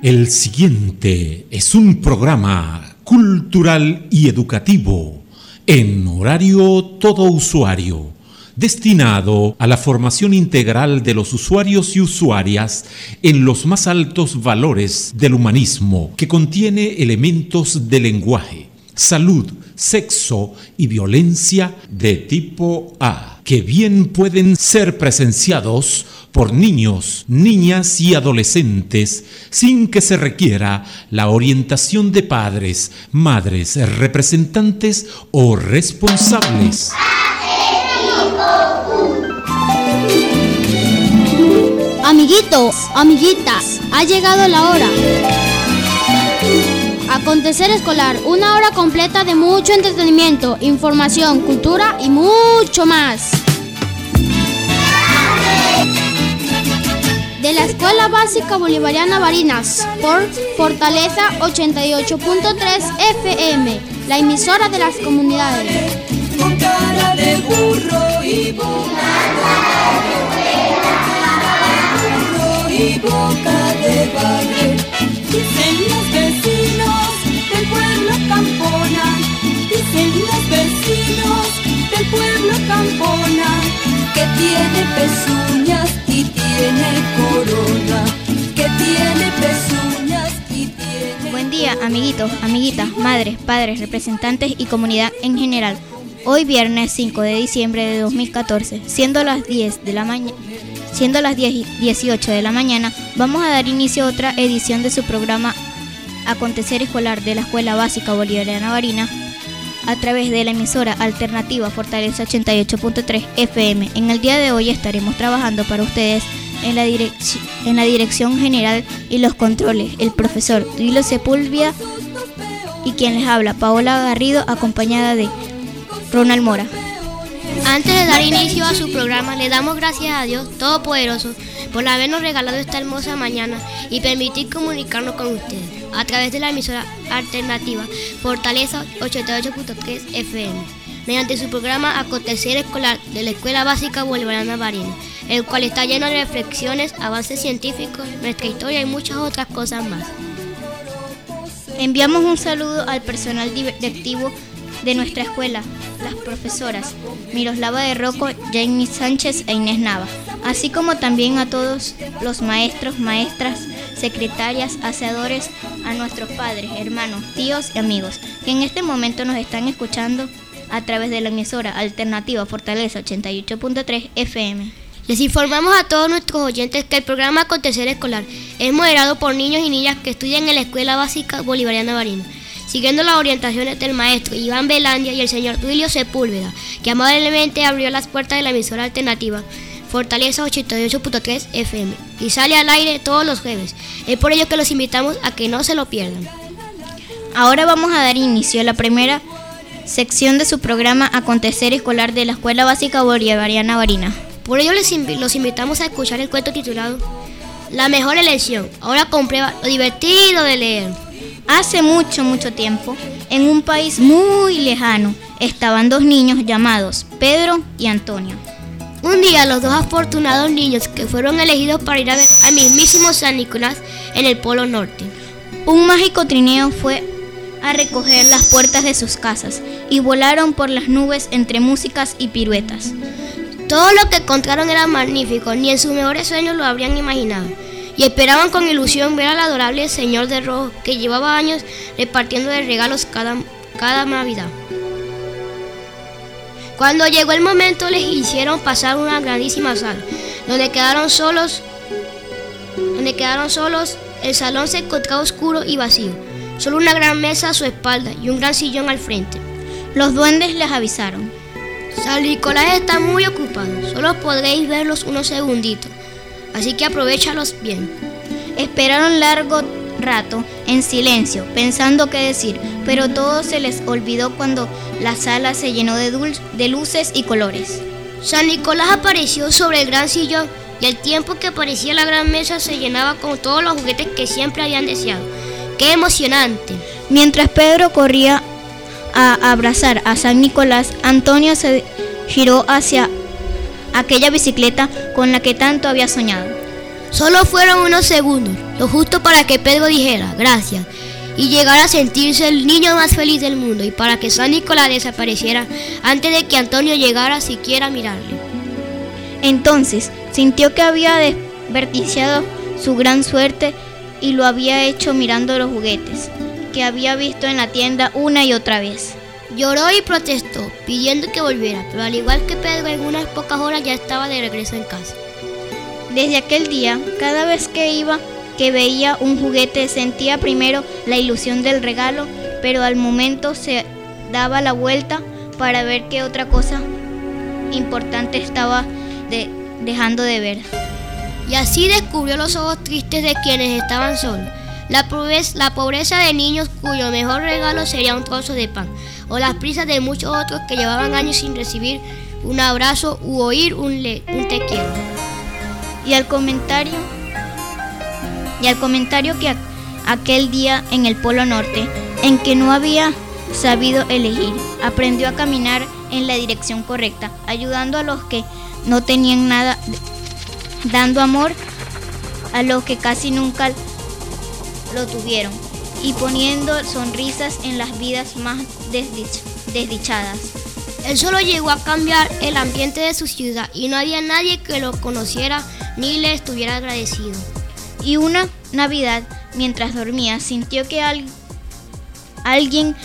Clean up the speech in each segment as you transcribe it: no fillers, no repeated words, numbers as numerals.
El siguiente es un programa cultural y educativo en horario todo usuario, destinado a la formación integral de los usuarios y usuarias en los más altos valores del humanismo, que contiene elementos de lenguaje, salud, sexo y violencia de tipo A, que bien pueden ser presenciados por niños, niñas y adolescentes sin que se requiera la orientación de padres, madres, representantes o responsables. Amiguitos, amiguitas, ha llegado la hora. Acontecer escolar, una hora completa de mucho entretenimiento, información, cultura y mucho más. De la Escuela Básica Bolivariana Barinas, por Fortaleza 88.3 FM, la emisora de las comunidades. Con cara de burro y boca de bagre, dicen los vecinos del pueblo Campona, dicen los vecinos del pueblo Campona, que tiene pezuñas y tiene corona, que tiene pezuñas y tiene... Buen día, amiguitos, amiguitas, madres, padres, representantes y comunidad en general. Hoy viernes 5 de diciembre de 2014, siendo las 10:18 de la mañana, vamos a dar inicio a otra edición de su programa Acontecer Escolar de la Escuela Básica Bolivariana Barinas a través de la emisora alternativa Fortaleza 88.3 FM. En el día de hoy estaremos trabajando para ustedes en la dirección general y los controles, el profesor Duilio Sepúlveda y quien les habla, Paola Garrido, acompañada de Ronald Mora. Antes de dar inicio a su programa, le damos gracias a Dios Todopoderoso por habernos regalado esta hermosa mañana y permitir comunicarnos con ustedes a través de la emisora alternativa Fortaleza 88.3 FM, mediante su programa Acontecer Escolar de la Escuela Básica Bolivariana Barinas, el cual está lleno de reflexiones, avances científicos, nuestra historia y muchas otras cosas más. Enviamos un saludo al personal directivo de nuestra escuela, las profesoras Miroslava de Rocco, Jamie Sánchez e Inés Nava, así como también a todos los maestros, maestras, secretarias, aseadores, a nuestros padres, hermanos, tíos y amigos que en este momento nos están escuchando a través de la emisora alternativa Fortaleza 88.3 FM. Les informamos a todos nuestros oyentes que el programa Acontecer Escolar es moderado por niños y niñas que estudian en la Escuela Básica Bolivariana Barinas, siguiendo las orientaciones del maestro Iván Velandia y el señor Duilio Sepúlveda, que amablemente abrió las puertas de la emisora alternativa Fortaleza 88.3 FM y sale al aire todos los jueves. Es por ello que los invitamos a que no se lo pierdan. Ahora vamos a dar inicio a la primera sección de su programa Acontecer Escolar de la Escuela Básica Bolivariana Barinas. Por ello los invitamos a escuchar el cuento titulado La mejor elección. Ahora comprueba lo divertido de leer. Hace mucho, mucho tiempo, en un país muy lejano, estaban dos niños llamados Pedro y Antonio. Un día los dos afortunados niños que fueron elegidos para ir a ver al mismísimo San Nicolás en el Polo Norte. Un mágico trineo fue a recoger las puertas de sus casas y volaron por las nubes entre músicas y piruetas. Todo lo que encontraron era magnífico, ni en sus mejores sueños lo habrían imaginado. Y esperaban con ilusión ver al adorable señor de rojo que llevaba años repartiendo de regalos cada Navidad. Cuando llegó el momento les hicieron pasar una grandísima sala, donde quedaron solos. El salón se encontraba oscuro y vacío, solo una gran mesa a su espalda y un gran sillón al frente. Los duendes les avisaron: San Nicolás está muy ocupado, solo podréis verlos unos segunditos, así que aprovéchalos bien. Esperaron largo rato en silencio, pensando qué decir, pero todo se les olvidó cuando la sala se llenó de luces y colores. San Nicolás apareció sobre el gran sillón y al tiempo que aparecía la gran mesa se llenaba con todos los juguetes que siempre habían deseado. ¡Qué emocionante! Mientras Pedro corría a abrazar a San Nicolás, Antonio se giró hacia aquella bicicleta con la que tanto había soñado. Solo fueron unos segundos, lo justo para que Pedro dijera gracias y llegara a sentirse el niño más feliz del mundo, y para que San Nicolás desapareciera antes de que Antonio llegara siquiera a mirarle. Entonces sintió que había desperdiciado su gran suerte y lo había hecho mirando los juguetes que había visto en la tienda una y otra vez. Lloró y protestó, pidiendo que volviera, pero al igual que Pedro, en unas pocas horas ya estaba de regreso en casa. Desde aquel día, cada vez que veía un juguete, sentía primero la ilusión del regalo, pero al momento se daba la vuelta para ver qué otra cosa importante estaba dejando de ver. Y así descubrió los ojos tristes de quienes estaban solos, la pobreza de niños cuyo mejor regalo sería un trozo de pan, o las prisas de muchos otros que llevaban años sin recibir un abrazo u oír un te quiero. Y al comentario que aquel día en el Polo Norte, en que no había sabido elegir, aprendió a caminar en la dirección correcta, ayudando a los que no tenían nada, dando amor a los que casi nunca lo tuvieron y poniendo sonrisas en las vidas más desdichadas. Él solo llegó a cambiar el ambiente de su ciudad y no había nadie que lo conociera ni le estuviera agradecido. Y una Navidad, mientras dormía, sintió que alguien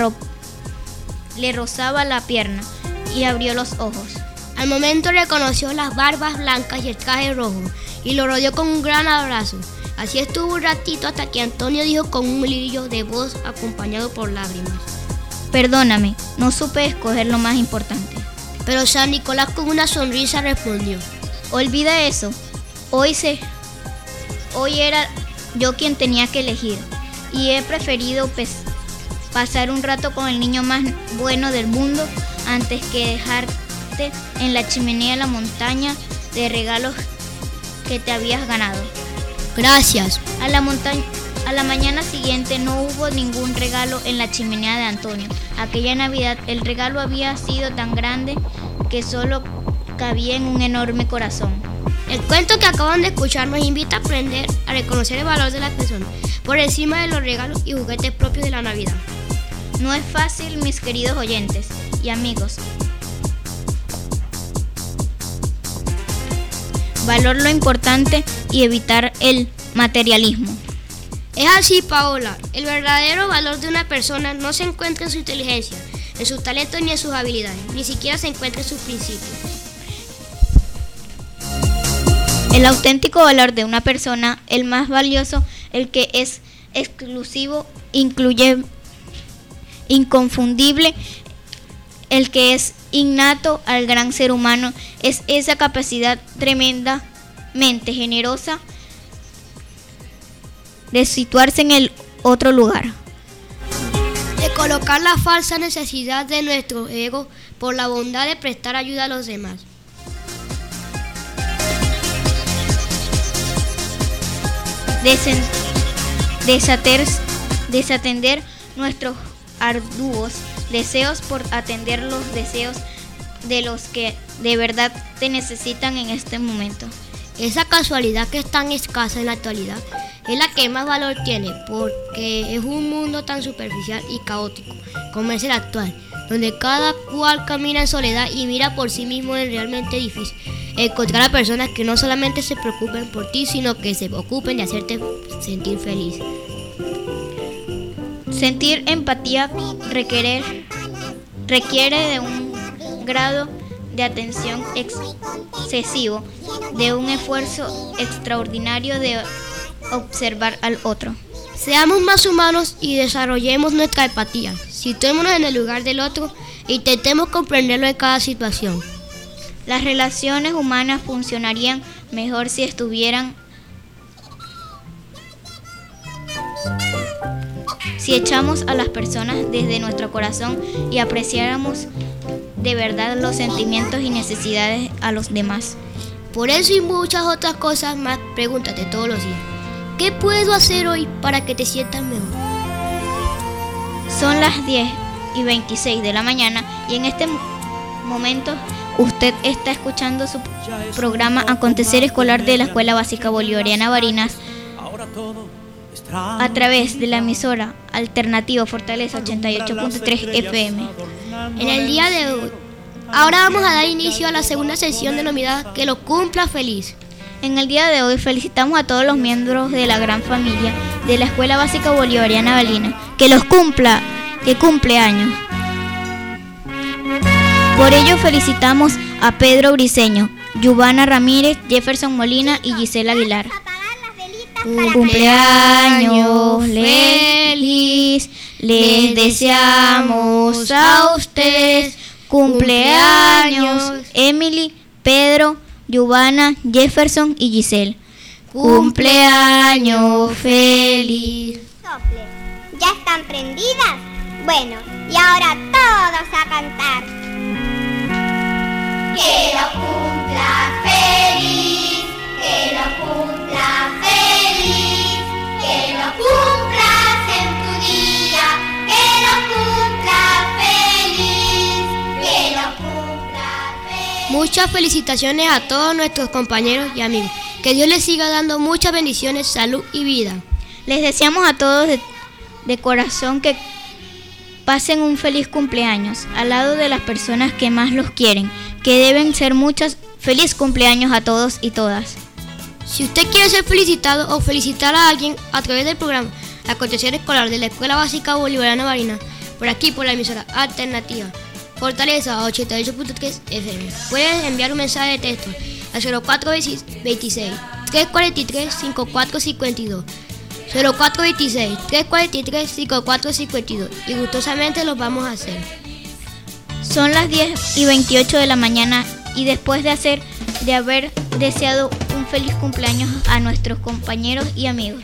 le rozaba la pierna y abrió los ojos. Al momento reconoció las barbas blancas y el traje rojo y lo rodeó con un gran abrazo. Así estuvo un ratito hasta que Antonio dijo con un brillo de voz acompañado por lágrimas: perdóname, no supe escoger lo más importante. Pero San Nicolás con una sonrisa respondió: olvida eso, hoy era yo quien tenía que elegir y he preferido pasar un rato con el niño más bueno del mundo antes que dejarte en la chimenea de la montaña de regalos que te habías ganado. Gracias. A la mañana siguiente no hubo ningún regalo en la chimenea de Antonio. Aquella Navidad el regalo había sido tan grande que solo cabía en un enorme corazón. El cuento que acaban de escuchar nos invita a aprender a reconocer el valor de las personas por encima de los regalos y juguetes propios de la Navidad. No es fácil, mis queridos oyentes y amigos. Valor lo importante y evitar el materialismo. Es así, Paola. El verdadero valor de una persona no se encuentra en su inteligencia, en sus talentos ni en sus habilidades, ni siquiera se encuentra en sus principios. El auténtico valor de una persona, el más valioso, el que es exclusivo, inconfundible, el que es innato al gran ser humano, es esa capacidad tremendamente generosa de situarse en el otro lugar, de colocar la falsa necesidad de nuestro ego por la bondad de prestar ayuda a los demás. Desatender nuestros arduos deseos por atender los deseos de los que de verdad te necesitan en este momento. Esa casualidad que es tan escasa en la actualidad es la que más valor tiene, porque es un mundo tan superficial y caótico como es el actual, donde cada cual camina en soledad y mira por sí mismo. Es realmente difícil encontrar a personas que no solamente se preocupen por ti, sino que se ocupen de hacerte sentir feliz. Sentir empatía requiere de un grado de atención excesivo, de un esfuerzo extraordinario de observar al otro. Seamos más humanos y desarrollemos nuestra empatía. Situémonos en el lugar del otro e intentemos comprenderlo en cada situación. Las relaciones humanas funcionarían mejor si echamos a las personas desde nuestro corazón y apreciáramos de verdad los sentimientos y necesidades a los demás. Por eso y muchas otras cosas más, pregúntate todos los días: ¿qué puedo hacer hoy para que te sientas mejor? Son las 10:26 de la mañana y en este momento Usted está escuchando su programa Acontecer Escolar de la Escuela Básica Bolivariana Barinas a través de la emisora alternativa Fortaleza 88.3 FM. En el día de hoy, ahora vamos a dar inicio a la segunda sesión denominada Que lo cumpla feliz. En el día de hoy felicitamos a todos los miembros de la gran familia de la Escuela Básica Bolivariana Barinas, que cumple años. Por ello felicitamos a Pedro Briceño, Giovanna Ramírez, Jefferson Molina y Gisela Aguilar. Cumpleaños feliz, les deseamos a ustedes. Cumpleaños Emily, Pedro, Giovanna, Jefferson y Giselle. Cumpleaños feliz. ¿Ya están prendidas? Bueno, y ahora todos a cantar. Que lo cumpla feliz, que lo cumpla feliz, que lo cumplas en tu día, que lo cumpla feliz, que lo cumpla feliz. Muchas felicitaciones a todos nuestros compañeros y amigos. Que Dios les siga dando muchas bendiciones, salud y vida. Les deseamos a todos de corazón que pasen un feliz cumpleaños al lado de las personas que más los quieren, que deben ser muchas. Feliz cumpleaños a todos y todas. Si usted quiere ser felicitado o felicitar a alguien a través del programa Acontecer Escolar de la Escuela Básica Bolivariana Barinas, por aquí por la emisora alternativa Fortaleza 88.3 FM, puede enviar un mensaje de texto al 0426 343 5452. 0426-343-5452 y gustosamente los vamos a hacer. Son las 10:28 de la mañana y después de haber deseado un feliz cumpleaños a nuestros compañeros y amigos,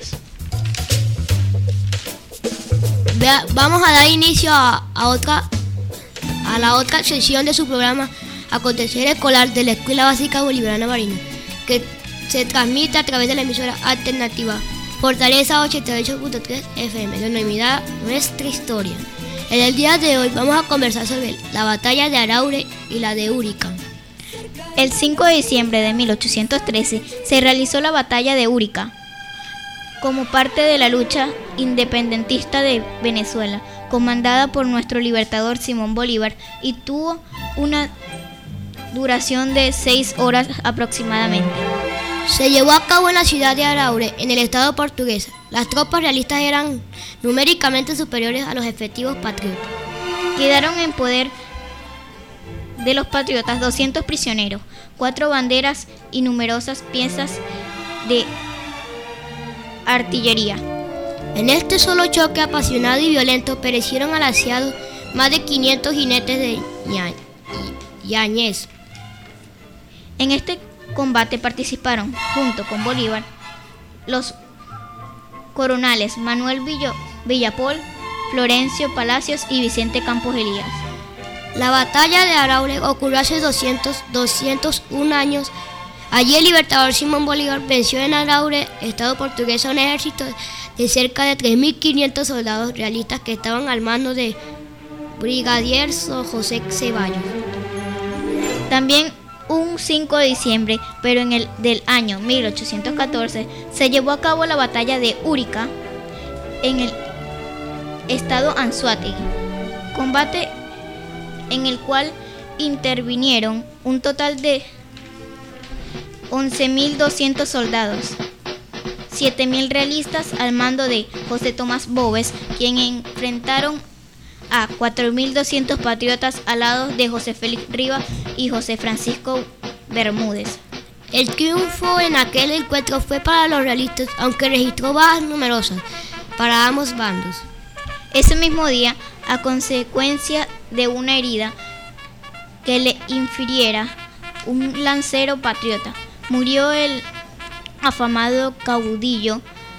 vamos a dar inicio a la otra sesión de su programa Acontecer Escolar de la Escuela Básica Bolivariana Barinas, que se transmite a través de la emisora alternativa Fortaleza 88.3 FM, denominada Nuestra Historia. En el día de hoy vamos a conversar sobre la batalla de Araure y la de Úrica. El 5 de diciembre de 1813 se realizó la batalla de Úrica como parte de la lucha independentista de Venezuela, comandada por nuestro libertador Simón Bolívar, y tuvo una duración de 6 horas aproximadamente. Se llevó a cabo en la ciudad de Araure, en el estado portugués. Las tropas realistas eran numéricamente superiores a los efectivos patriotas. Quedaron en poder de los patriotas 200 prisioneros, 4 banderas y numerosas piezas de artillería. En este solo choque apasionado y violento perecieron al asiado más de 500 jinetes de Yañez. En este combate participaron, junto con Bolívar, los coronales Manuel Villapol, Florencio Palacios y Vicente Campos Elías. La batalla de Araure ocurrió hace 201 años. Allí el libertador Simón Bolívar venció en Araure, estado portugués, a un ejército de cerca de 3.500 soldados realistas que estaban al mando de brigadier José Ceballos. También un 5 de diciembre, pero del año 1814, se llevó a cabo la batalla de Úrica en el estado Anzoátegui, combate en el cual intervinieron un total de 11.200 soldados, 7.000 realistas al mando de José Tomás Boves, quien enfrentaron a 4.200 patriotas al lado de José Félix Rivas y José Francisco Bermúdez. El triunfo en aquel encuentro fue para los realistas, aunque registró bajas numerosas para ambos bandos. Ese mismo día, a consecuencia de una herida que le infiriera un lancero patriota, murió el afamado caudillo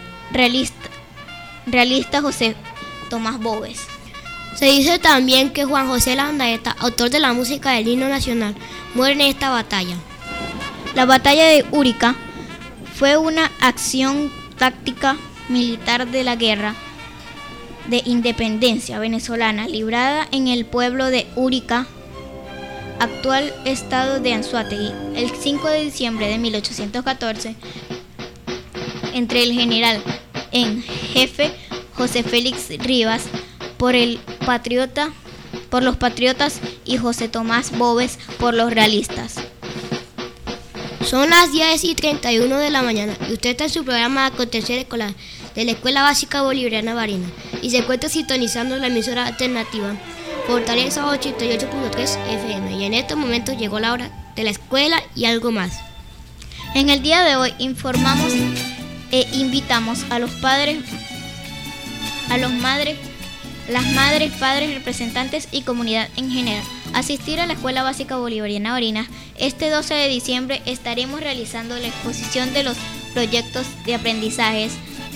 realista José Tomás Boves. Se dice también que Juan José Landaeta, autor de la música del himno nacional, muere en esta batalla. La batalla de Úrica fue una acción táctica militar de la guerra de independencia venezolana librada en el pueblo de Úrica actual estado de Anzoátegui, el 5 de diciembre de 1814, entre el general en jefe José Félix Rivas por los patriotas y José Tomás Boves por los realistas. Son las 10:31 de la mañana y usted está en su programa Acontecer Escolar de la Escuela Básica Bolivariana Barinas y se encuentra sintonizando la emisora alternativa Fortaleza 88.3 FM y en estos momentos llegó la hora de la escuela y algo más. En el día de hoy informamos e invitamos a los padres, las madres, padres, representantes y comunidad en general a asistir a la Escuela Básica Bolivariana Barinas. Este 12 de diciembre estaremos realizando la exposición de los proyectos de aprendizajes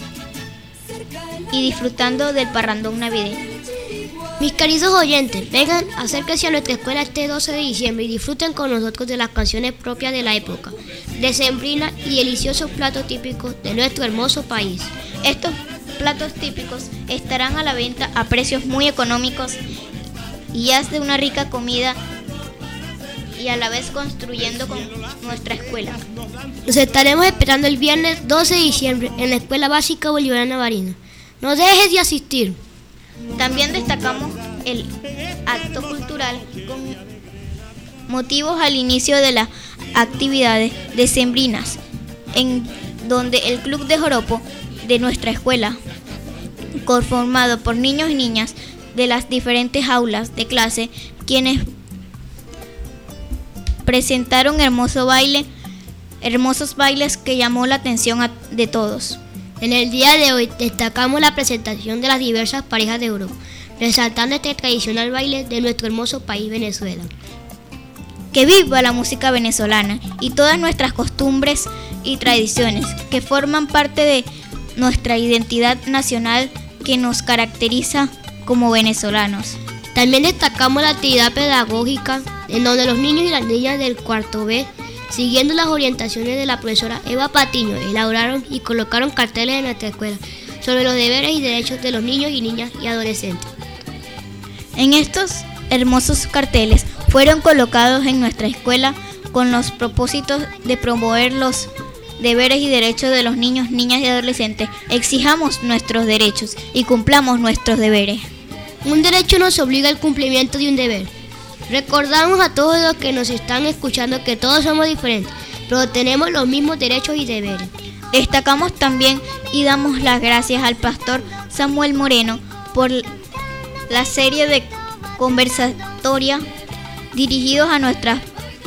y disfrutando del parrandón navideño. Mis queridos oyentes, vengan, acérquense a nuestra escuela este 12 de diciembre y disfruten con nosotros de las canciones propias de la época, decembrina y deliciosos platos típicos de nuestro hermoso país. Estos platos típicos estarán a la venta a precios muy económicos y haz de una rica comida y a la vez construyendo con nuestra escuela. Nos estaremos esperando el viernes 12 de diciembre en la Escuela Básica Bolivariana Barinas. No dejes de asistir. También destacamos el acto cultural con motivos al inicio de las actividades decembrinas, en donde el Club de Joropo de nuestra escuela, conformado por niños y niñas de las diferentes aulas de clase, quienes presentaron hermosos bailes que llamó la atención de todos. En el día de hoy destacamos la presentación de las diversas parejas de Europa, resaltando este tradicional baile de nuestro hermoso país Venezuela. Que viva la música venezolana y todas nuestras costumbres y tradiciones que forman parte de nuestra identidad nacional que nos caracteriza como venezolanos. También destacamos la actividad pedagógica en donde los niños y las niñas del cuarto B, siguiendo las orientaciones de la profesora Eva Patiño, elaboraron y colocaron carteles en nuestra escuela sobre los deberes y derechos de los niños y niñas y adolescentes. En estos hermosos carteles fueron colocados en nuestra escuela con los propósitos de promover los deberes y derechos de los niños, niñas y adolescentes. Exijamos nuestros derechos y cumplamos nuestros deberes. Un derecho nos obliga al cumplimiento de un deber. Recordamos a todos los que nos están escuchando que todos somos diferentes, pero tenemos los mismos derechos y deberes. Destacamos también y damos las gracias al pastor Samuel Moreno por la serie de conversatorios dirigidos a nuestras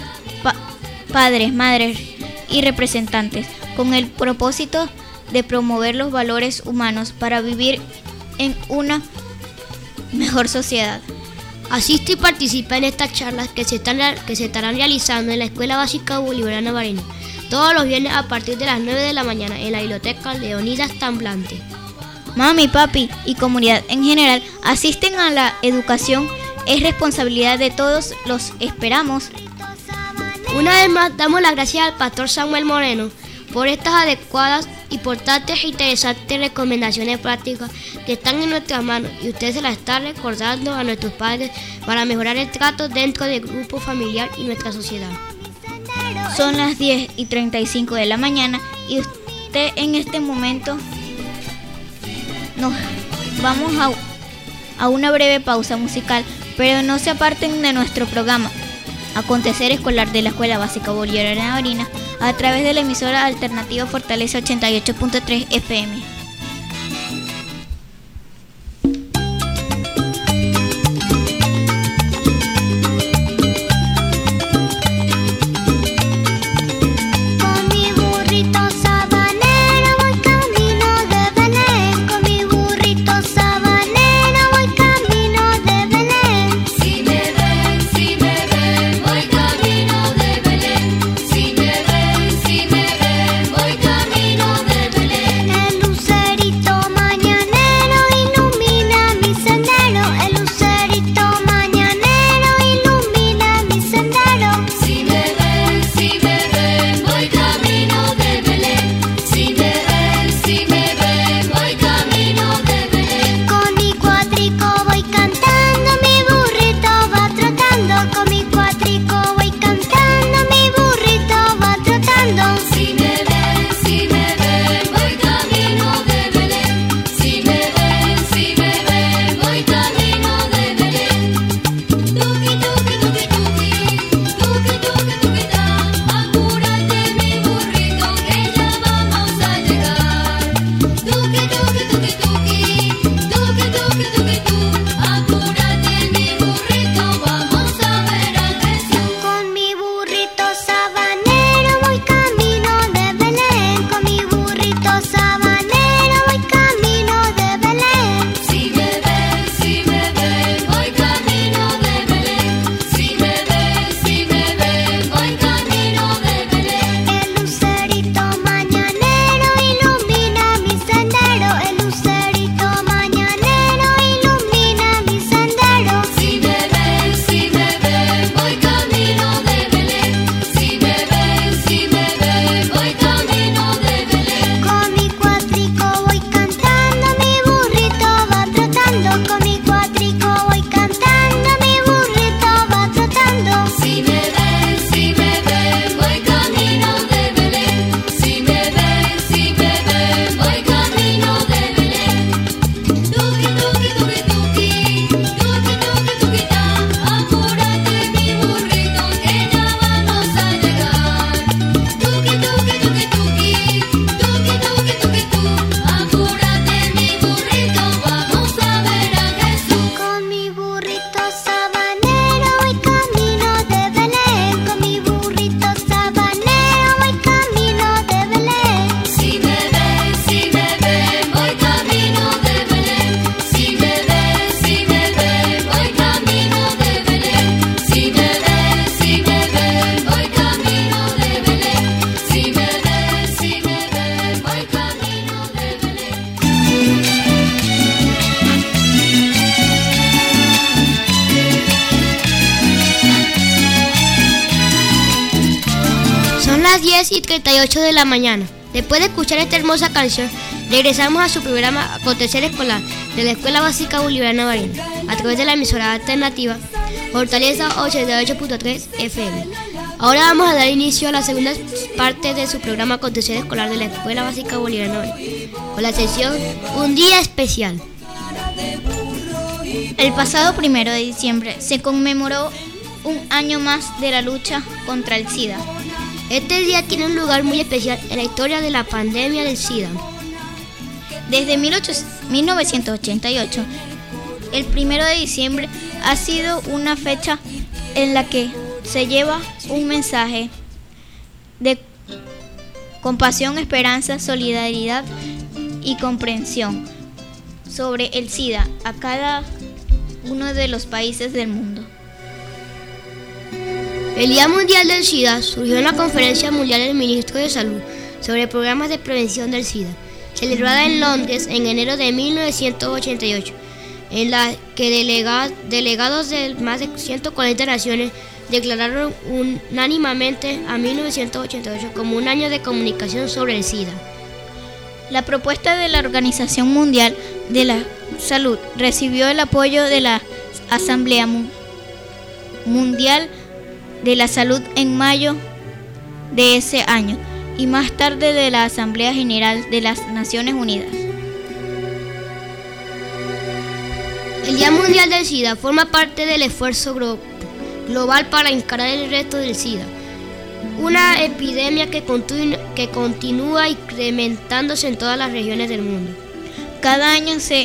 padres, madres y representantes, con el propósito de promover los valores humanos para vivir en una mejor sociedad. Asiste y participa en estas charlas que se estarán realizando en la Escuela Básica Bolivariana Barinas todos los viernes a partir de las 9 de la mañana en la Biblioteca Leonidas Tamblante. Mami, papi y comunidad en general, asisten a la educación, es responsabilidad de todos, los esperamos. Una vez más damos las gracias al pastor Samuel Moreno por estas adecuadas, importantes e interesantes recomendaciones prácticas que están en nuestras manos y usted se las está recordando a nuestros padres para mejorar el trato dentro del grupo familiar y nuestra sociedad. Son las 10:35 de la mañana y usted en este momento nos vamos a una breve pausa musical, pero no se aparten de nuestro programa Acontecer Escolar de la Escuela Básica Bolivariana Barinas a través de la emisora alternativa Fortaleza 88.3 FM. Luces las 10:38 de la mañana. Después de escuchar esta hermosa canción, regresamos a su programa Acontecer Escolar de la Escuela Básica Bolivariana Barinas, a través de la emisora alternativa Fortaleza 88.3 FM. Ahora vamos a dar inicio a la segunda parte de su programa Acontecer Escolar de la Escuela Básica Bolivariana Barinas, con la sección Un Día Especial. El pasado 1 de diciembre se conmemoró un año más de la lucha contra el SIDA. Este día tiene un lugar muy especial en la historia de la pandemia del SIDA. Desde 1988, el 1 de diciembre ha sido una fecha en la que se lleva un mensaje de compasión, esperanza, solidaridad y comprensión sobre el SIDA a cada uno de los países del mundo. El Día Mundial del SIDA surgió en la Conferencia Mundial del Ministro de Salud sobre programas de prevención del SIDA, celebrada en Londres en enero de 1988, en la que delegados de más de 140 naciones declararon unánimemente a 1988 como un año de comunicación sobre el SIDA. La propuesta de la Organización Mundial de la Salud recibió el apoyo de la Asamblea Mundial de la Salud en mayo de ese año y más tarde de la Asamblea General de las Naciones Unidas. El Día Mundial del SIDA forma parte del esfuerzo global para encarar el resto del SIDA, una epidemia que continúa incrementándose en todas las regiones del mundo. Cada año se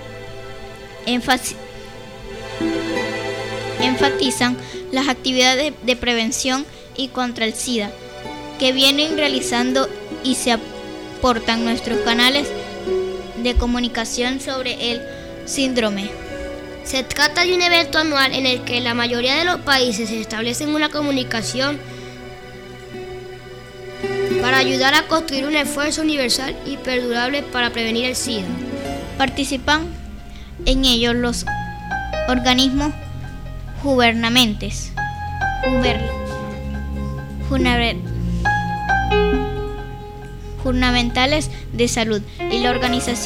enfatizan las actividades de prevención y contra el SIDA que vienen realizando y se aportan nuestros canales de comunicación sobre el síndrome. Se trata de un evento anual en el que la mayoría de los países establecen una comunicación para ayudar a construir un esfuerzo universal y perdurable para prevenir el SIDA. Participan en ello los organismos gubernamentales de salud y las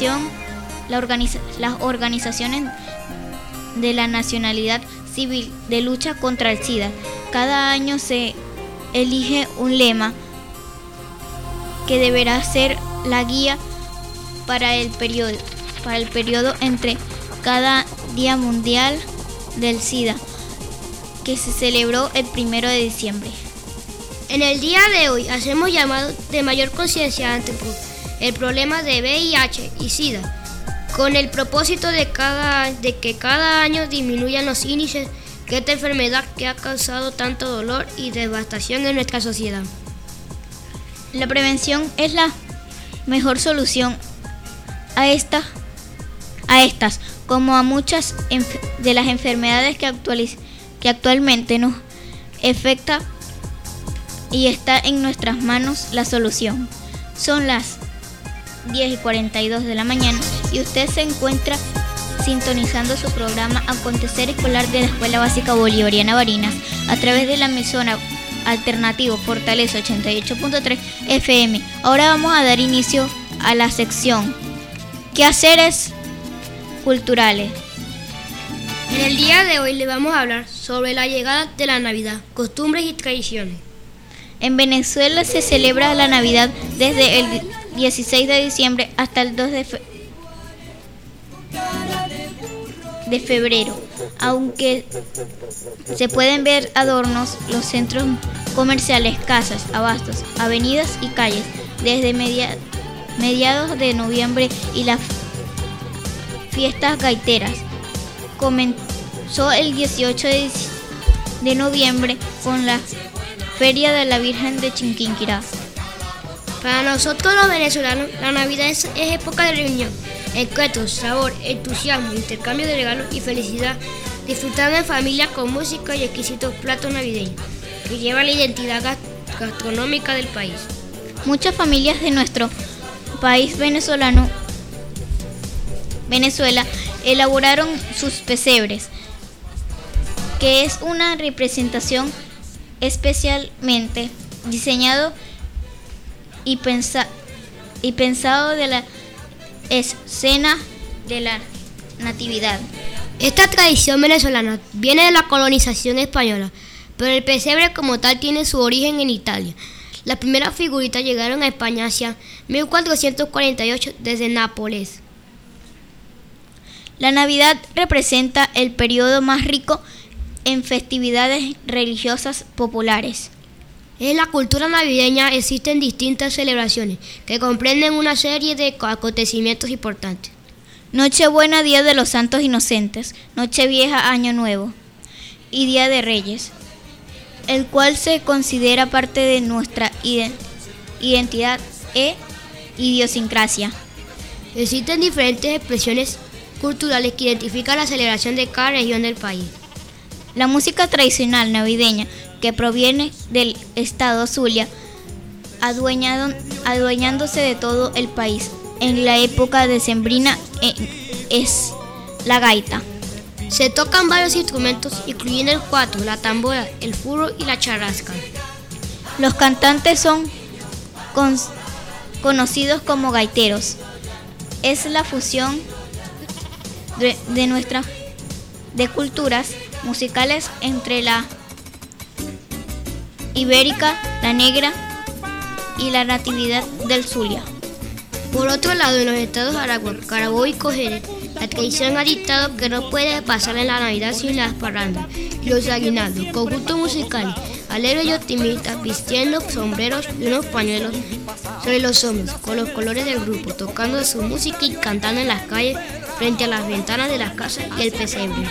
organizaciones de la nacionalidad civil de lucha contra el SIDA. Cada año se elige un lema que deberá ser la guía para el periodo entre cada Día Mundial del SIDA, que se celebró el 1 de diciembre. En el día de hoy hacemos llamado de mayor conciencia ante el problema de VIH y SIDA, con el propósito de que cada año disminuyan los índices de esta enfermedad que ha causado tanto dolor y devastación en nuestra sociedad. La prevención es la mejor solución a estas como a muchas de las enfermedades que actualmente nos afecta, y está en nuestras manos la solución. Son las 10:42 de la mañana y usted se encuentra sintonizando su programa Acontecer Escolar de la Escuela Básica Bolivariana Barinas a través de la emisora alternativo Fortaleza 88.3 FM. Ahora vamos a dar inicio a la sección Quehaceres Culturales. En el día de hoy le vamos a hablar sobre la llegada de la Navidad, costumbres y tradiciones. En Venezuela se celebra la Navidad desde el 16 de diciembre hasta el 2 de febrero, aunque se pueden ver adornos los centros comerciales, casas, abastos, avenidas y calles desde mediados de noviembre, y las fiestas gaiteras comenzó el 18 de noviembre con la Feria de la Virgen de Chiquinquirá. Para nosotros los venezolanos, la Navidad es época de reunión, encuentros, sabor, entusiasmo, intercambio de regalos y felicidad, disfrutando en familia con música y exquisitos platos navideños que llevan la identidad gastronómica del país. Muchas familias de nuestro país Venezuela elaboraron sus pesebres, que es una representación especialmente diseñado y pensado de la escena de la Natividad. Esta tradición venezolana viene de la colonización española, pero el pesebre como tal tiene su origen en Italia. Las primeras figuritas llegaron a España hacia 1448 desde Nápoles. La Navidad representa el periodo más rico en festividades religiosas populares. En la cultura navideña existen distintas celebraciones que comprenden una serie de acontecimientos importantes. Nochebuena, Día de los Santos Inocentes, Nochevieja, Año Nuevo y Día de Reyes, el cual se considera parte de nuestra identidad e idiosincrasia. Existen diferentes expresiones culturales que identifican la celebración de cada región del país. La música tradicional navideña, que proviene del estado Zulia, adueñándose de todo el país en la época decembrina, es la gaita. Se tocan varios instrumentos, incluyendo el cuatro, la tambora, el furro y la charrasca. Los cantantes son conocidos como gaiteros. Es la fusión de culturas musicales entre la ibérica, la negra y la natividad del Zulia. Por otro lado, en los estados Aragua, Carabobo y Cogere, la tradición ha dictado que no puede pasar en la Navidad sin las parrandas y los aguinaldos, conjuntos musicales alegres y optimistas, vistiendo sombreros y unos pañuelos sobre los hombros, con los colores del grupo, tocando su música y cantando en las calles frente a las ventanas de las casas y el pesebre.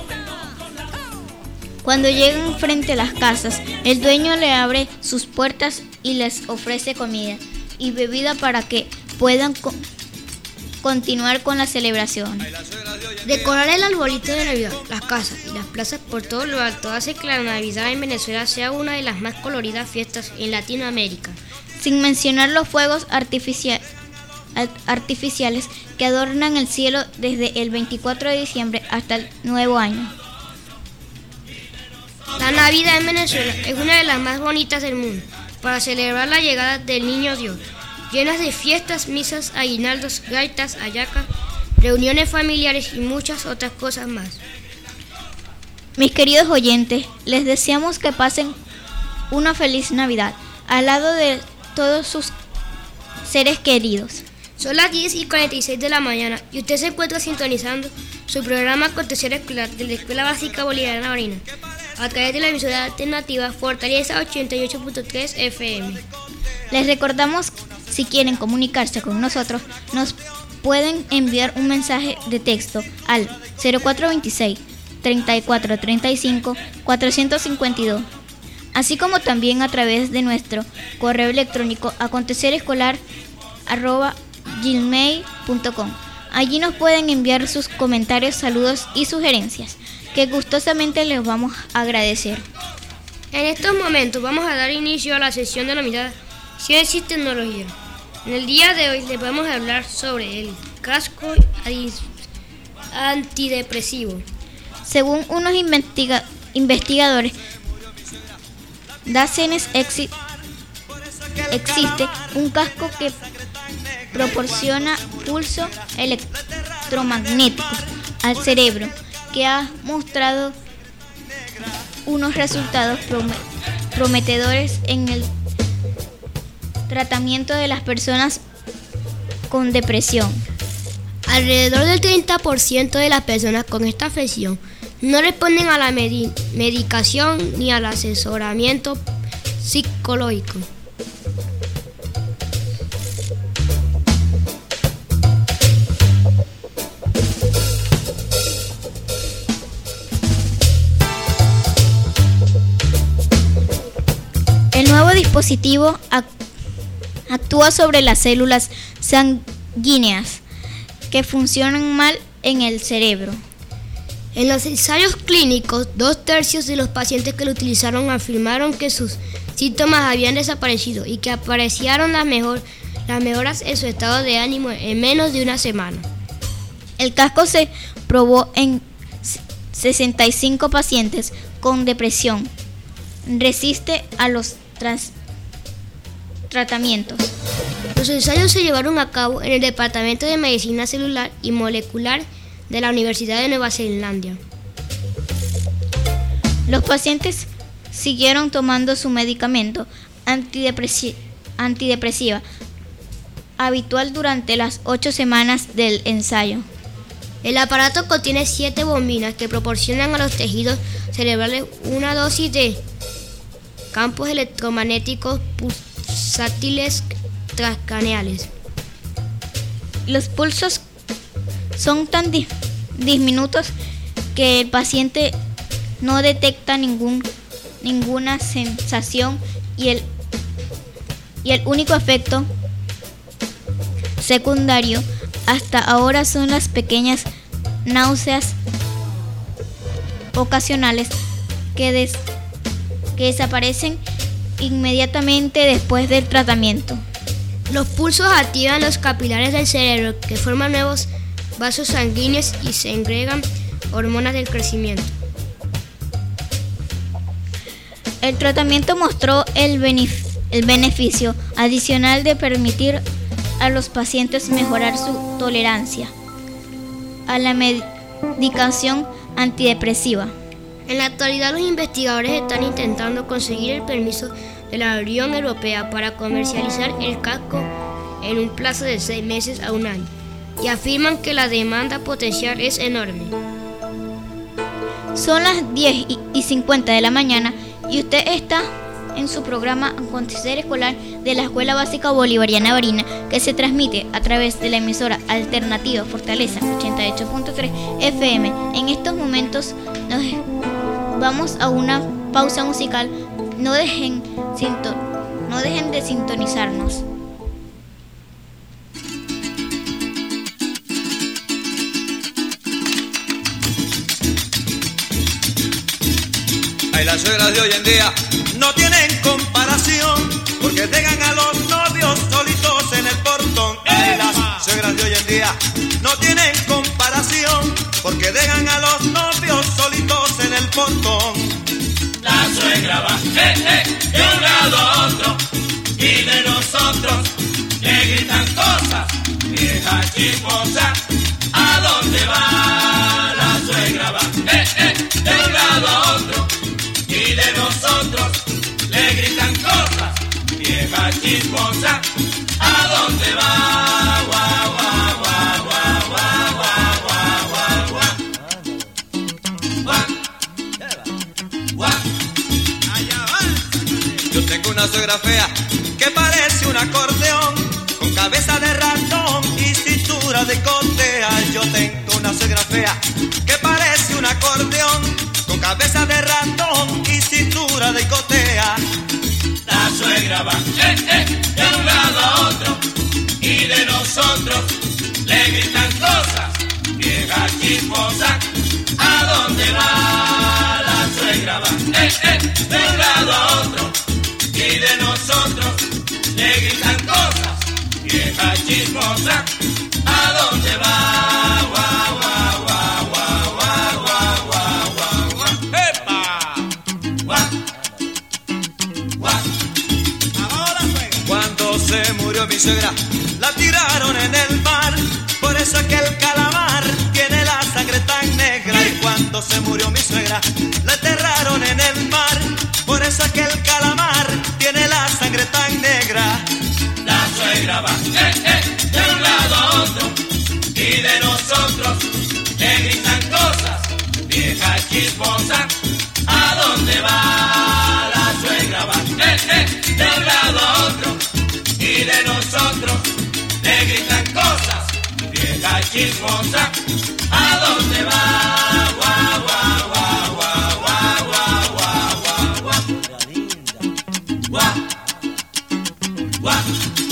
Cuando llegan frente a las casas, el dueño le abre sus puertas y les ofrece comida y bebida para que puedan continuar con la celebración. Decorar el arbolito de Navidad, las casas y las plazas por todo lo alto hace que la Navidad en Venezuela sea una de las más coloridas fiestas en Latinoamérica. Sin mencionar los fuegos artificiales que adornan el cielo desde el 24 de diciembre hasta el nuevo año. La Navidad en Venezuela es una de las más bonitas del mundo para celebrar la llegada del Niño Dios, llenas de fiestas, misas, aguinaldos, gaitas, hallacas, reuniones familiares y muchas otras cosas más. Mis queridos oyentes, les deseamos que pasen una feliz Navidad al lado de todos sus seres queridos. Son las 10:46 de la mañana y usted se encuentra sintonizando su programa Acontecer Escolar de la Escuela Básica Bolivariana Barinas a través de la emisora alternativa Fortaleza 88.3 FM. Les recordamos, si quieren comunicarse con nosotros, nos pueden enviar un mensaje de texto al 0426-3435-452, así como también a través de nuestro correo electrónico acontecerescolar@gmail.com. Allí nos pueden enviar sus comentarios, saludos y sugerencias, que gustosamente les vamos a agradecer. En estos momentos vamos a dar inicio a la sesión denominada Ciencia y Tecnología. En el día de hoy les vamos a hablar sobre el casco antidepresivo. Según unos investigadores, existe un casco que proporciona pulso electromagnético al cerebro, que ha mostrado unos resultados prometedores en el tratamiento de las personas con depresión. Alrededor del 30% de las personas con esta afección no responden a la medicación ni al asesoramiento psicológico. El nuevo dispositivo actúa sobre las células sanguíneas que funcionan mal en el cerebro. En los ensayos clínicos, 2/3 de los pacientes que lo utilizaron afirmaron que sus síntomas habían desaparecido y que apreciaron las mejoras en su estado de ánimo en menos de una semana. El casco se probó en 65 pacientes con depresión. Resiste a los tratamientos. Los ensayos se llevaron a cabo en el Departamento de Medicina Celular y Molecular de la Universidad de Nueva Zelanda. Los pacientes siguieron tomando su medicamento antidepresiva habitual durante las 8 semanas del ensayo. El aparato contiene 7 bobinas que proporcionan a los tejidos cerebrales una dosis de campos electromagnéticos pulsátiles transcraneales. Los pulsos son tan diminutos que el paciente no detecta ninguna sensación y el único efecto secundario hasta ahora son las pequeñas náuseas ocasionales que desaparecen inmediatamente después del tratamiento. Los pulsos activan los capilares del cerebro que forman nuevos vasos sanguíneos y segregan hormonas del crecimiento. El tratamiento mostró el beneficio adicional de permitir a los pacientes mejorar su tolerancia a la medicación antidepresiva. En la actualidad, los investigadores están intentando conseguir el permiso de la Unión Europea para comercializar el casco en un plazo de 6 meses a 1 año y afirman que la demanda potencial es enorme. Son las 10:50 de la mañana y usted está en su programa Acontecer Escolar de la Escuela Básica Bolivariana Barina, que se transmite a través de la emisora alternativa Fortaleza 88.3 FM. En estos momentos nos vamos a una pausa musical. No dejen de sintonizarnos. Ay, las suegras de hoy en día no tienen comparación, porque dejan a los novios solitos en el portón. Ay, las suegras de hoy en día no tienen comparación, porque dejan a los novios solitos en el portón. La suegra va, de un lado a otro, y de nosotros le gritan cosas. Vieja chismosa, ¿a dónde va? La suegra va, de un lado a otro, y de nosotros le gritan cosas. Vieja chismosa, ¿a dónde va? Guau, guau, guau, guau, guau, guau, guau, guau, guau, guau. Yo tengo una suegra fea que parece un acordeón, con cabeza de ratón y cintura de cotea. Yo tengo una suegra fea que parece un acordeón, con cabeza de ratón y cintura de cotea. La suegra va, de un lado a otro, y de nosotros le gritan cosas. Vieja chismosa, ¿a dónde va? La suegra va, de un lado a otro, y de nosotros le gritan cosas. Vieja chismosa, ¿a dónde va? Guau, guau, guau, guau, guau, guau, guau, guau, guau. ¡Epa! Guau, guau. Cuando se murió mi suegra, la tiraron en el mar, por eso es que el calamar tiene la sangre tan negra. Y cuando se murió mi suegra, la enterraron en el mar, por eso es que el calamar tiene la sangre tan negra. La suegra va, de un lado a otro, y de nosotros le gritan cosas. Vieja chismosa, ¿a dónde va? La suegra va, de un lado a otro, y de nosotros le gritan cosas. Vieja chismosa, ¿a dónde va? Guau, guau, guau, guau, guau, guau, guau, guau, guau, guau.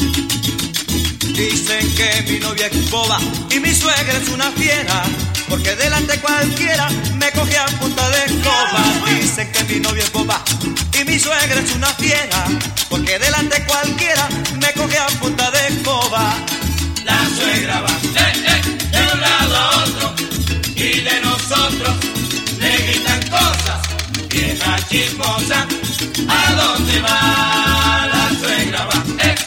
Dicen que mi novia es boba y mi suegra es una fiera, porque delante cualquiera me coge a punta de escoba. Dicen que mi novia es boba y mi suegra es una fiera, porque delante cualquiera me coge a punta de escoba. La suegra va, de un lado a otro, y de nosotros le gritan cosas. Vieja chismosa, ¿a dónde va? La suegra va,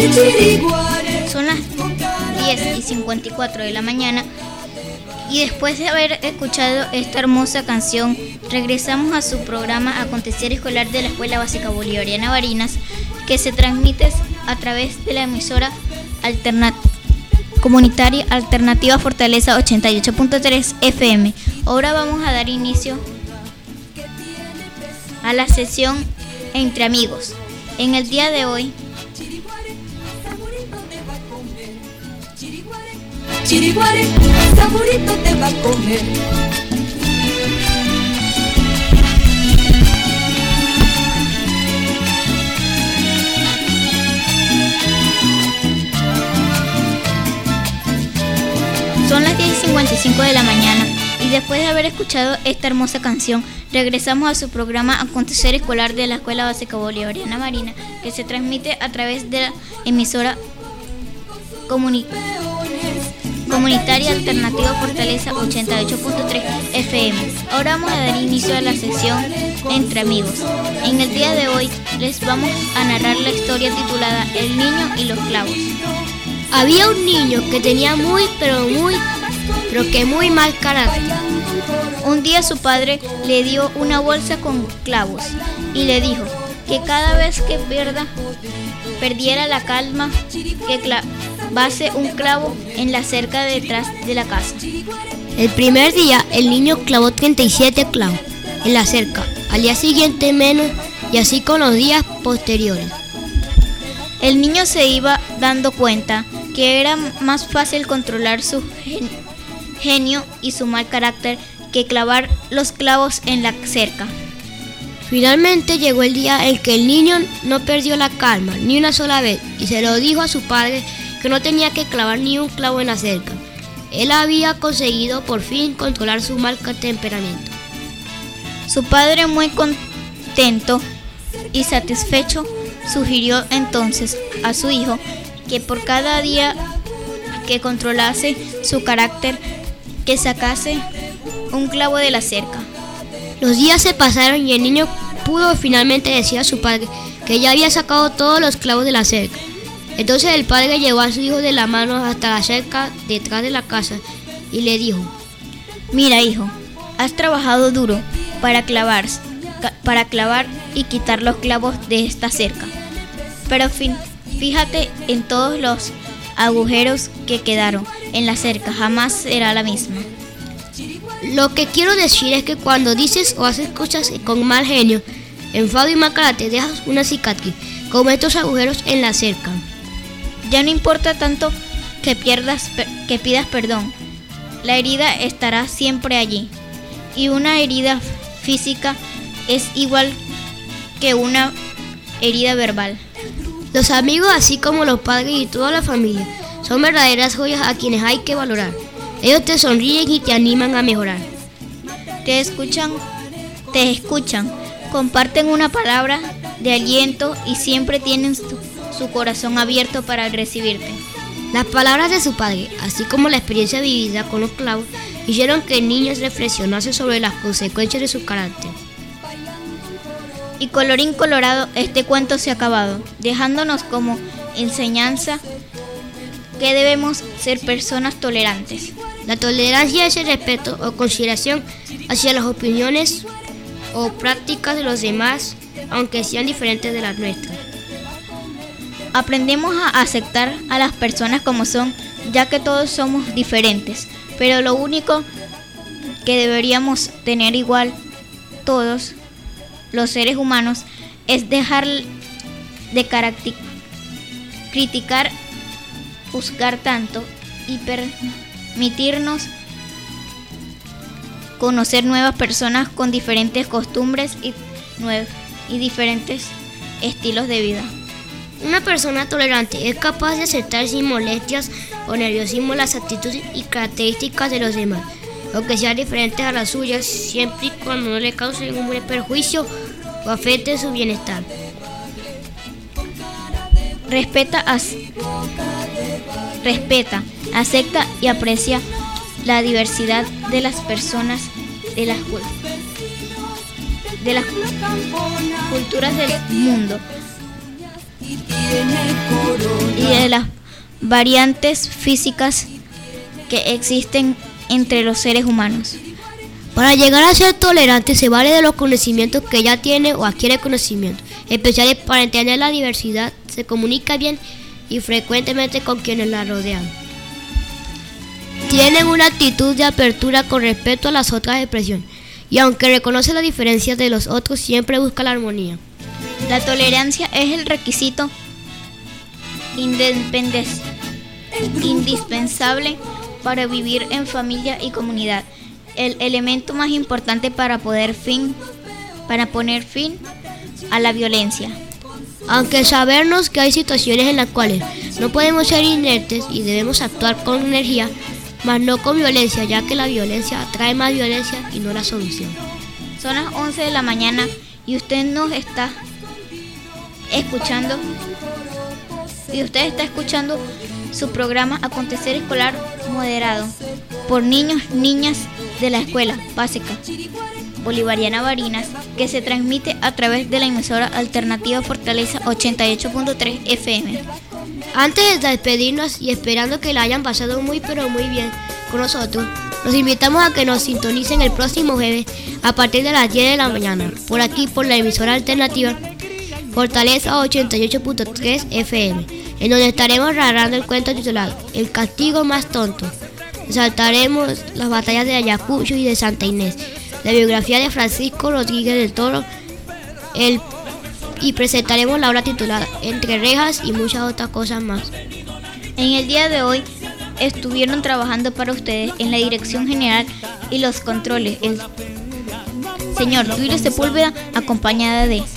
Son las 10:54 de la mañana y después de haber escuchado esta hermosa canción, regresamos a su programa Acontecer Escolar de la Escuela Básica Bolivariana Barinas, que se transmite a través de la emisora comunitaria Alternativa Fortaleza 88.3 FM. Ahora vamos a dar inicio a la sesión Entre Amigos. En el día de hoy, Chiriguare, saborito te va a comer. son las 10:55 de la mañana y después de haber escuchado esta hermosa canción, regresamos a su programa Acontecer Escolar de la Escuela Básica Bolivariana Barinas, que se transmite a través de la emisora comunitaria Alternativa Fortaleza 88.3 FM. Ahora vamos a dar inicio a la sesión Entre Amigos. En el día de hoy les vamos a narrar la historia titulada El niño y los clavos. Había un niño que tenía muy mal carácter. Un día su padre le dio una bolsa con clavos y le dijo que cada vez que perdiera la calma, que clavase un clavo en la cerca detrás de la casa. El primer día el niño clavó 37 clavos en la cerca, al día siguiente menos y así con los días posteriores. El niño se iba dando cuenta que era más fácil controlar su genio y su mal carácter que clavar los clavos en la cerca. Finalmente llegó el día en que el niño no perdió la calma ni una sola vez y se lo dijo a su padre que no tenía que clavar ni un clavo en la cerca. Él había conseguido por fin controlar su mal temperamento. Su padre, muy contento y satisfecho, sugirió entonces a su hijo que por cada día que controlase su carácter, que sacase un clavo de la cerca. Los días se pasaron y el niño pudo finalmente decir a su padre que ya había sacado todos los clavos de la cerca. Entonces el padre llevó a su hijo de la mano hasta la cerca detrás de la casa y le dijo: Mira, hijo, has trabajado duro para clavar y quitar los clavos de esta cerca, pero fíjate en todos los agujeros que quedaron en la cerca, jamás será la misma. Lo que quiero decir es que cuando dices o haces cosas con mal genio, enfado y mal carácter, dejas una cicatriz, como estos agujeros en la cerca. Ya no importa tanto que pidas perdón, la herida estará siempre allí, y una herida física es igual que una herida verbal. Los amigos, así como los padres y toda la familia, son verdaderas joyas a quienes hay que valorar. Ellos te sonríen y te animan a mejorar. Te escuchan, comparten una palabra de aliento y siempre tienen su corazón abierto para recibirte. Las palabras de su padre, así como la experiencia vivida con los clavos, hicieron que el niño reflexionase sobre las consecuencias de su carácter. Y colorín colorado, este cuento se ha acabado, dejándonos como enseñanza que debemos ser personas tolerantes. La tolerancia es el respeto o consideración hacia las opiniones o prácticas de los demás, aunque sean diferentes de las nuestras. Aprendemos a aceptar a las personas como son, ya que todos somos diferentes, pero lo único que deberíamos tener igual todos los seres humanos es dejar de criticar, juzgar tanto y permitirnos conocer nuevas personas con diferentes costumbres y diferentes estilos de vida. Una persona tolerante es capaz de aceptar sin molestias o nerviosismo las actitudes y características de los demás, aunque sean diferentes a las suyas, siempre y cuando no le causen un perjuicio o afecte su bienestar. Respeta, acepta y aprecia la diversidad de las personas, de las culturas del mundo. y de las variantes físicas que existen entre los seres humanos. Para llegar a ser tolerante se vale de los conocimientos que ya tiene o adquiere conocimiento, especiales para entender la diversidad, se comunica bien y frecuentemente con quienes la rodean. Tienen una actitud de apertura con respecto a las otras expresiones y aunque reconoce las diferencias de los otros, siempre busca la armonía. La tolerancia es el requisito indispensable para vivir en familia y comunidad, el elemento más importante para poner fin a la violencia. Aunque sabernos que hay situaciones en las cuales no podemos ser inertes y debemos actuar con energía, mas no con violencia, ya que la violencia atrae más violencia y no la solución. Son las 11 de la mañana y usted está escuchando su programa Acontecer Escolar moderado por niños y niñas de la Escuela Básica Bolivariana Barinas, que se transmite a través de la emisora alternativa Fortaleza 88.3 FM. Antes de despedirnos y esperando que la hayan pasado muy pero muy bien con nosotros, los invitamos a que nos sintonicen el próximo jueves a partir de las 10 de la mañana, por aquí por la emisora alternativa Fortaleza 88.3 FM, en donde estaremos narrando el cuento titulado El castigo más tonto. Resaltaremos las batallas de Ayacucho y de Santa Inés, la biografía de Francisco Rodríguez del Toro, y presentaremos la obra titulada Entre rejas y muchas otras cosas más. En el día de hoy estuvieron trabajando para ustedes en la dirección general y los controles el señor Duilio Sepúlveda, acompañada de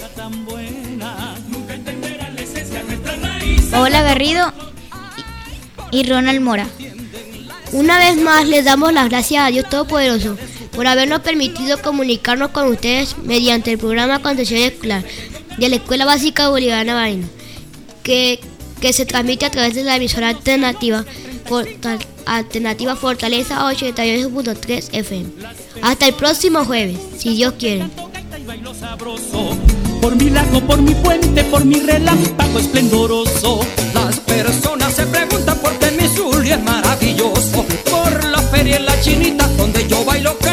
Paola Garrido y Ronald Mora. Una vez más les damos las gracias a Dios Todopoderoso por habernos permitido comunicarnos con ustedes mediante el programa Acontecer Escolar de la Escuela Básica Bolivariana Barinas, que se transmite a través de la emisora alternativa Fortaleza 88.3 FM. Hasta el próximo jueves, si Dios quiere. Por mi lago, por mi puente, por mi relámpago esplendoroso. Las personas se preguntan por qué mi Zulia es maravilloso. Por la feria en la chinita donde yo bailo.